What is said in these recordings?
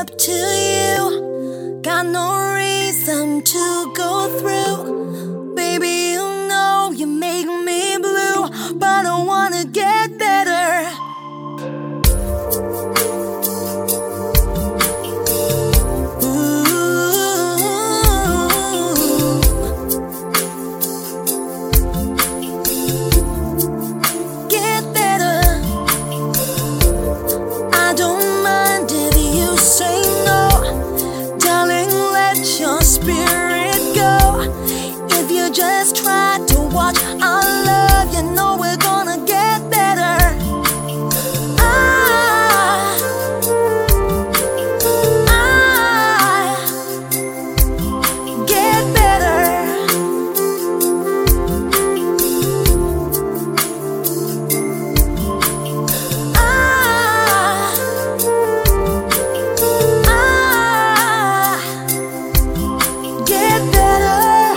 up to you. Got no reason to go through. Baby, you know you make me blue, but I wanna get better. Just try to watch our love, you know we're gonna get better. Get better. Get better.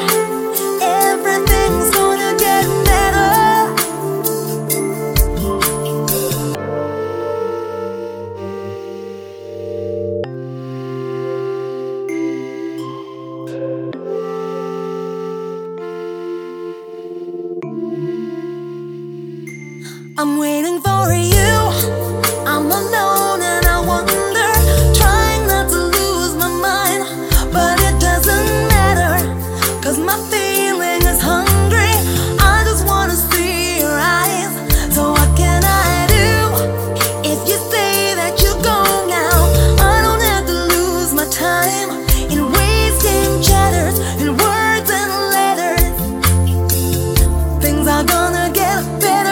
I'm waiting for you. I'm alone and I wonder, trying not to lose my mind, but it doesn't matter, 'cause my feeling is hungry. I just wanna see your eyes. So what can I do if you say that you're gone now? I don't have to lose my time in wasting chatters and words and letters. Things are gonna get better.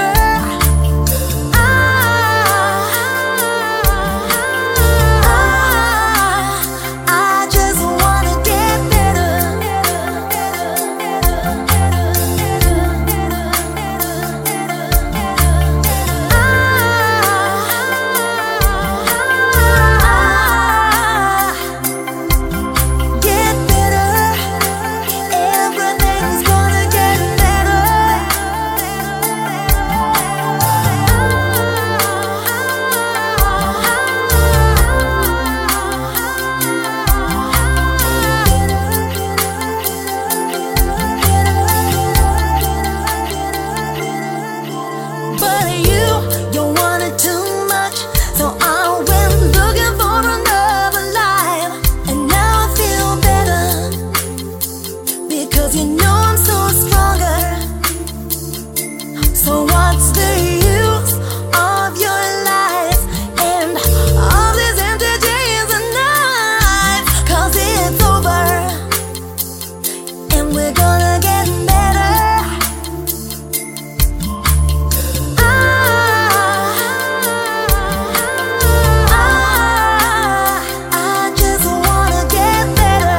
You know I'm so stronger. So what's the use of your lies and all these empty days and nights? 'Cause it's over and we're gonna get better. I just wanna get better.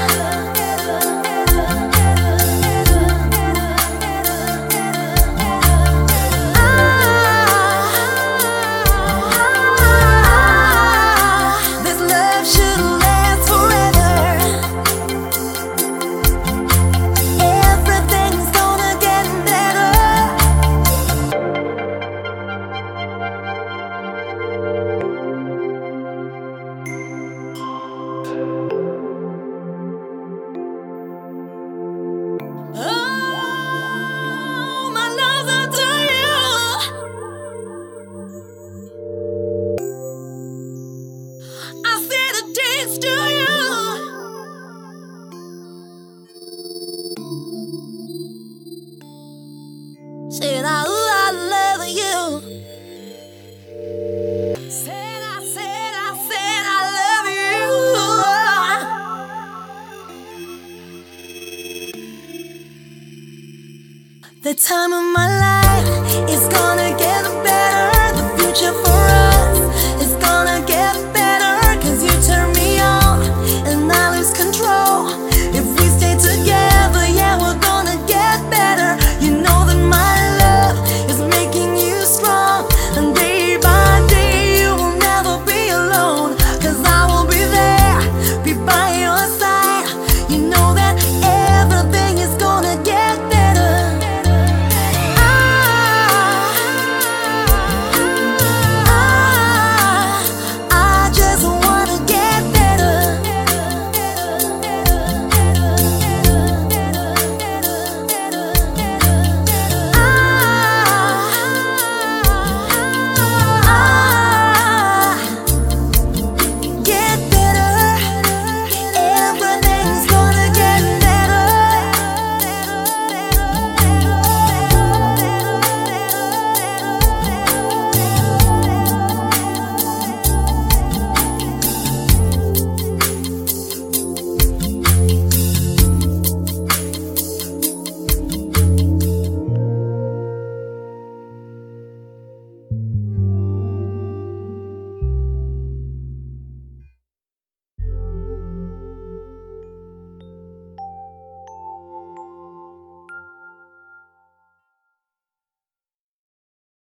Said I love you. Said I love you. The time of my life.